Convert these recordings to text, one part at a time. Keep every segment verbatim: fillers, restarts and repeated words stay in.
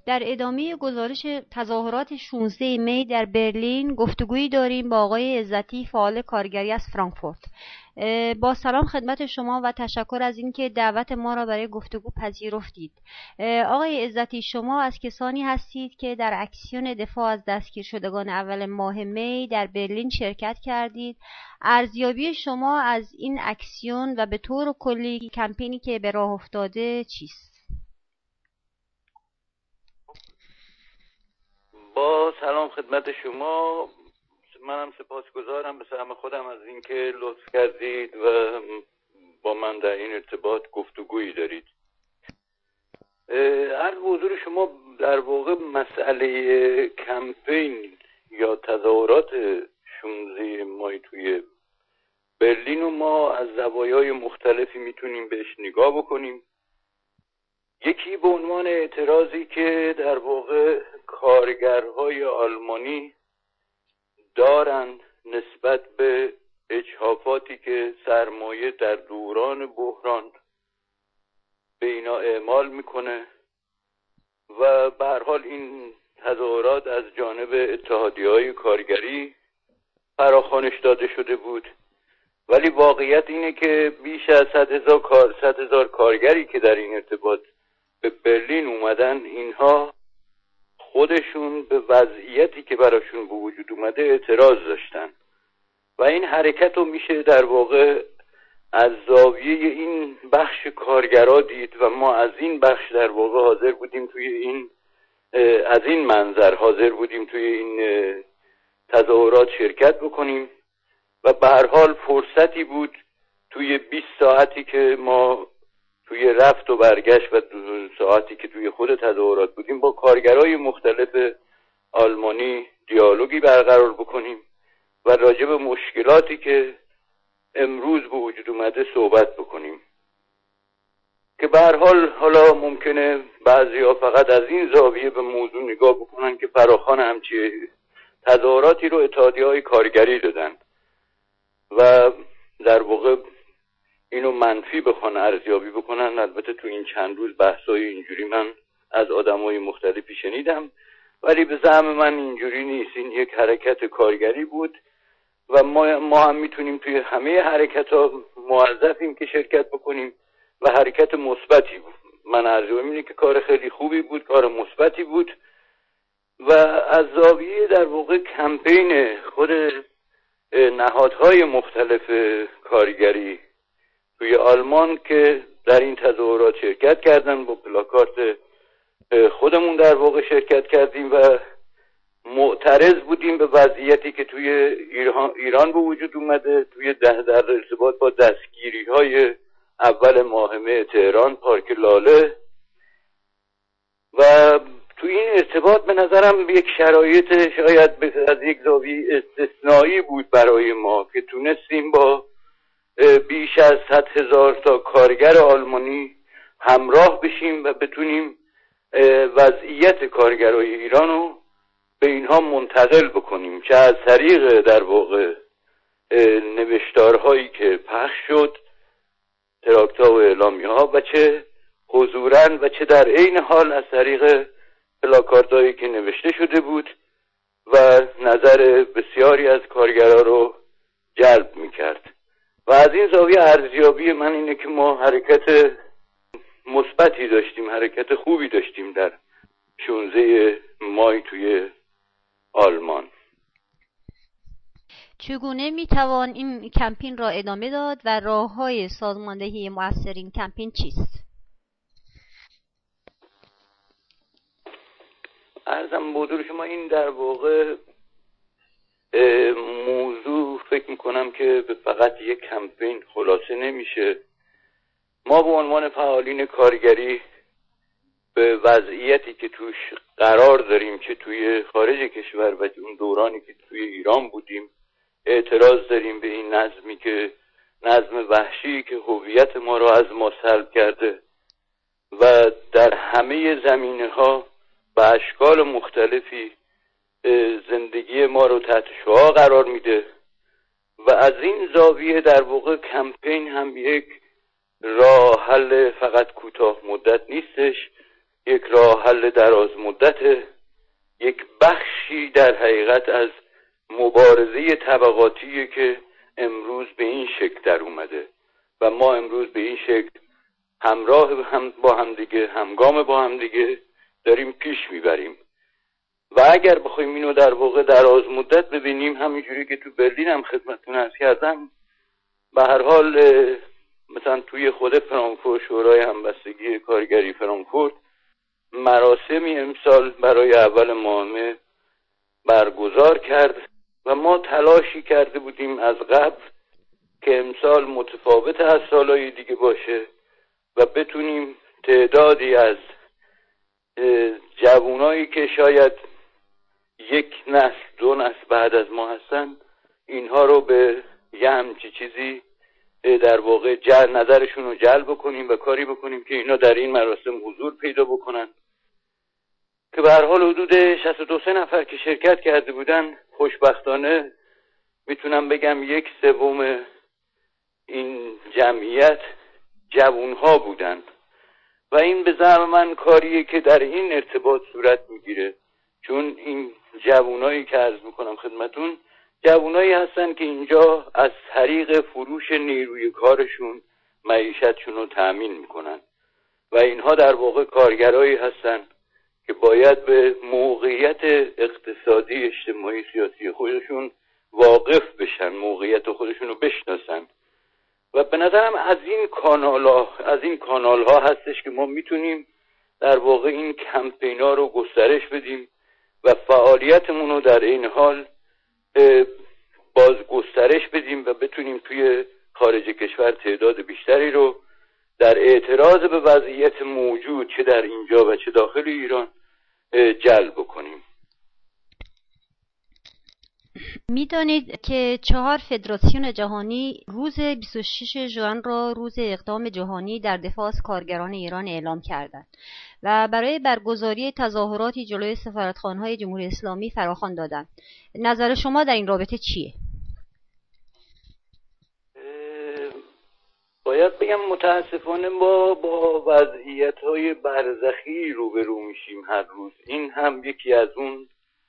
در ادامه گزارش تظاهرات شانزده می در برلین گفتگویی داریم با آقای عزتی، فعال کارگری از فرانکفورت. با سلام خدمت شما و تشکر از اینکه دعوت ما را برای گفتگو پذیرفتید. آقای عزتی، شما از کسانی هستید که در اکسیون دفاع از دستگیر شدگان اول ماه می در برلین شرکت کردید. ارزیابی شما از این اکسیون و به طور کلی کمپینی که به راه افتاده چیست؟ با سلام خدمت شما. منم سپاسگزارم به سهم خودم از اینکه لطف کردید و با من در این ارتباط گفتگویی دارید. عرض به حضور شما، در واقع مسئله کمپین یا تظاهرات شانزده مای توی برلین و ما از زوایای مختلفی میتونیم بهش نگاه بکنیم. یکی به عنوان اعتراضی که در واقع کارگرهای آلمانی دارن نسبت به اجحافاتی که سرمایه در دوران بحران به اینا اعمال میکنه و به هر حال این تظاهرات از جانب اتحادیه‌های کارگری فراخوانش داده شده بود، ولی واقعیت اینه که بیش از صد هزار کار صد هزار کارگری که در این ارتباط به برلین اومدن، اینها خودشون به وضعیتی که براشون به وجود اومده اعتراض داشتن و این حرکت رو میشه در واقع از زاویه این بخش کارگرا دید و ما از این بخش در واقع حاضر بودیم توی این از این منظر حاضر بودیم توی این تظاهرات شرکت بکنیم و به هر حال فرصتی بود توی بیست ساعتی که ما توی رفت و برگشت و دو ساعتی که توی خود تظاهرات بودیم با کارگرای مختلف آلمانی دیالوگی برقرار بکنیم و راجع به مشکلاتی که امروز به وجود اومده صحبت بکنیم که به هر حال حالا ممکنه بعضیا فقط از این زاویه به موضوع نگاه بکنن که فراخوان همچی تظاهراتی رو اتحادیه‌های کارگری دادن و در واقع اینو منفی بخوان ارزیابی بکنن. البته تو این چند روز بحثای اینجوری من از آدمای مختلفی شنیدم، ولی به زعم من اینجوری نیست. این یک حرکت کارگری بود و ما, ما هم میتونیم توی همه حرکت ها موظفیم که شرکت بکنیم و حرکت مثبتی بود. من ارزیابی اینه که کار خیلی خوبی بود، کار مثبتی بود و از زاویه در واقع کمپین خود نهادهای مختلف کارگری توی آلمان که در این تظاهرات شرکت کردن، با پلاکارت خودمون در واقع شرکت کردیم و معترض بودیم به وضعیتی که توی ایران به وجود اومده توی ده در ارتباط با دستگیری های اول ماه می تهران، پارک لاله. و توی این ارتباط به نظرم یک شرایط شاید از یک زاویه استثنایی بود برای ما که تونستیم با بیش از صد هزار تا کارگر آلمانی همراه بشیم و بتونیم وضعیت کارگرای ایران رو به اینها منتقل بکنیم، چه از طریق در واقع نوشتارهایی که پخش شد، تراکت‌ها و اعلامیه‌ها، و چه حضوراً و چه در عین حال از طریق پلاکاردهایی که نوشته شده بود و نظر بسیاری از کارگرها رو جلب می‌کرد. و از این زاویه ارزیابی من اینه که ما حرکت مثبتی داشتیم، حرکت خوبی داشتیم در شانزده مای توی آلمان. چگونه میتوان این کمپین را ادامه داد و راه‌های سازماندهی مؤثر این کمپین چیست؟ عرضم به حضور شما این در واقع موضوع فکر میکنم که فقط یک کمپین خلاصه نمیشه. ما به عنوان فعالین کارگری به وضعیتی که توش قرار داریم، چه توی خارج کشور و اون دورانی که توی ایران بودیم، اعتراض داریم به این نظمی که نظم وحشی که هویت ما رو از ما سلب کرده و در همه زمینه ها به اشکال مختلفی زندگی ما رو تحت شعاع قرار میده و از این زاویه در واقع کمپین هم یک راه حل فقط کوتاه مدت نیستش، یک راه حل دراز مدت، یک بخشی در حقیقت از مبارزه طبقاتی که امروز به این شکل در اومده و ما امروز به این شکل همراه هم با همدیگه، همگام با همدیگه داریم پیش میبریم. و اگر بخوایم اینو در واقع دراز مدت ببینیم، همینجوری که تو برلین هم خدمتتون عرض کردم، به هر حال مثلا توی خود فرانکفورت، شورای همبستگی کارگری فرانکفورت مراسمی امسال برای اول ماه برگزار کرد و ما تلاشی کرده بودیم از قبل که امسال متفاوت از سالهای دیگه باشه و بتونیم تعدادی از جوانایی که شاید یک نسل دو نسل بعد از ما هستن، اینها رو به یه همچی چیزی در واقع جر نظرشون رو جلب بکنیم و کاری بکنیم که اینا در این مراسم حضور پیدا بکنن، که به هر حال حدود شصت و دو نفر که شرکت کرده بودن، خوشبختانه میتونم بگم یک سوم این جمعیت جوانها بودن و این به زعم من کاریه که در این ارتباط صورت میگیره، چون این جوانایی که عرض میکنم خدمتون جوانایی هستن که اینجا از طریق فروش نیروی کارشون معیشتشون رو تأمین میکنن و اینها در واقع کارگرایی هستن که باید به موقعیت اقتصادی، اجتماعی، سیاسی خودشون واقف بشن، موقعیت خودشون رو بشناسن و به نظرم از این کانال ها از این کانال ها هستش که ما میتونیم در واقع این کمپینا رو گسترش بدیم و فعالیتمون رو در این حال باز گسترش بدیم و بتونیم توی خارج کشور تعداد بیشتری رو در اعتراض به وضعیت موجود چه در اینجا و چه داخل ایران جلب کنیم. میدانید که چهار فدراسیون جهانی روز بیست و شش ژوئن را روز اقدام جهانی در دفاع از کارگران ایران اعلام کردند و برای برگزاری تظاهراتی جلوی سفارتخانه‌های جمهوری اسلامی فراخوان دادند. نظر شما در این رابطه چیه؟ باید بگم متاسفانه ما با وضعیت‌های برزخی روبرو میشیم هر روز. این هم یکی از اون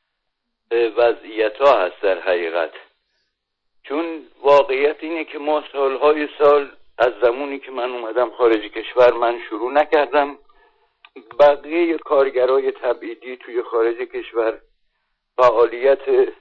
وضعیت‌ها هست در حقیقت، چون واقعیت اینه که ما سالهای سال از زمانی که من اومدم خارج کشور، من شروع نکردم، بقیه کارگرای تبعیدی توی خارج کشور فعالیت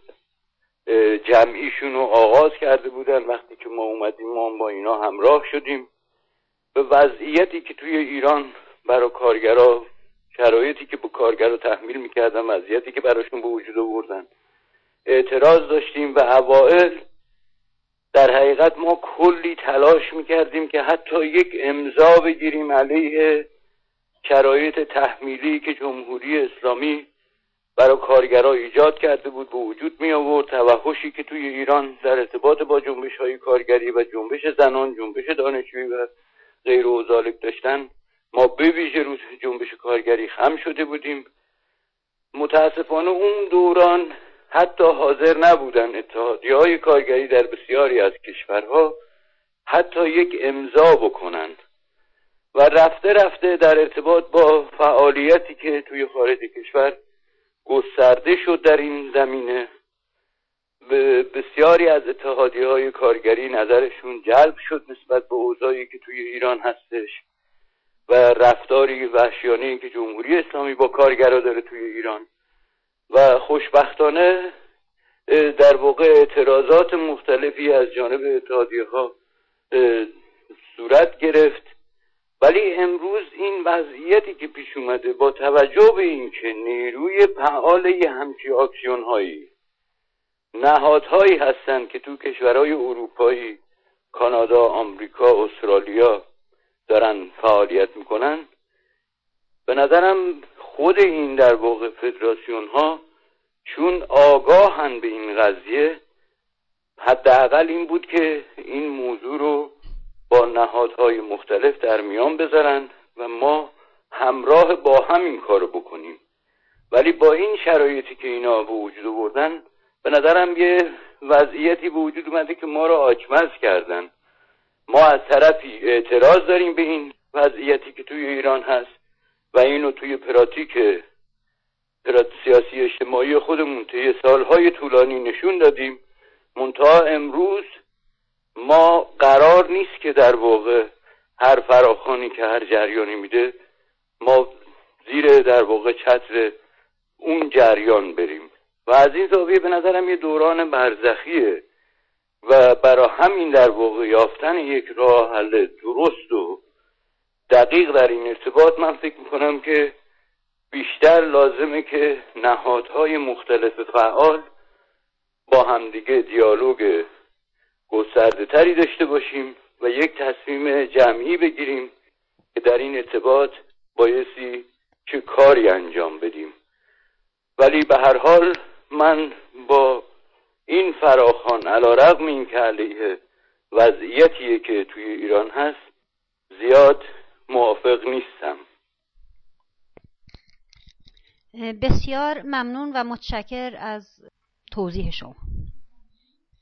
جمعیشون رو آغاز کرده بودن. وقتی که ما اومدیم ما با اینا همراه شدیم. به وضعیتی که توی ایران برای کارگرا، شرایطی که به کارگرا تحمیل میکردن، وضعیتی که براشون به وجود آوردن اعتراض داشتیم و اوائل در حقیقت ما کلی تلاش میکردیم که حتی یک امضا بگیریم علیه شرایط تحمیلی که جمهوری اسلامی برای کارگرها ایجاد کرده بود به وجود می آورد. توحشی که توی ایران در ارتباط با جنبش های کارگری و جنبش زنان، جنبش دانشجویی و غیر و ذالک داشتن، ما به ویژه روز جنبش کارگری خم شده بودیم. متاسفانه اون دوران حتی حاضر نبودن اتحادیه‌های کارگری در بسیاری از کشورها حتی یک امضا بکنن و رفته رفته در ارتباط با فعالیتی که توی خارج کشور گسترده شد در این زمینه، به بسیاری از اتحادیه‌های کارگری نظرشون جلب شد نسبت به اوضاعی که توی ایران هستش و رفتاری وحشیانه‌ای که جمهوری اسلامی با کارگرها داره توی ایران و خوشبختانه در واقع اعتراضات مختلفی از جانب اتحادیه‌ها صورت گرفت. ولی امروز این وضعیتی که پیش اومده با توجه به این که نیروی فعال یه همچی آکسیون هایی نهادهایی هستن که تو کشورهای اروپایی، کانادا، آمریکا، استرالیا دارن فعالیت میکنن، به نظرم خود این در واقع فدراسیون ها چون آگاهن به این قضیه، حداقل این بود که این موضوع رو با نهادهای مختلف در میان بذارن و ما همراه با هم این کارو بکنیم. ولی با این شرایطی که اینا به وجود آوردن، به نظرم یه وضعیتی به وجود اومده که ما رو آچمز کردن. ما از طرفی اعتراض داریم به این وضعیتی که توی ایران هست و اینو توی پراتیک پرات سیاسی اجتماعی خودمون طی سالهای طولانی نشون دادیم. منتها امروز ما قرار نیست که در واقع هر فراخوانی که هر جریانی میده ما زیر در واقع چتر اون جریان بریم و از این زاویه به نظرم یه دوران برزخیه و برای همین در واقع یافتن یک راه حل درست و دقیق در این ارتباط من فکر میکنم که بیشتر لازمه که نهادهای مختلف فعال با همدیگه دیالوگ گسترده تری داشته باشیم و یک تصمیم جمعی بگیریم که در این ارتباط بایستی چه کاری انجام بدیم. ولی به هر حال من با این فراخوان علیرغم این که علیه وضعیتیه که توی ایران هست زیاد موافق نیستم. بسیار ممنون و متشکر از توضیح شما.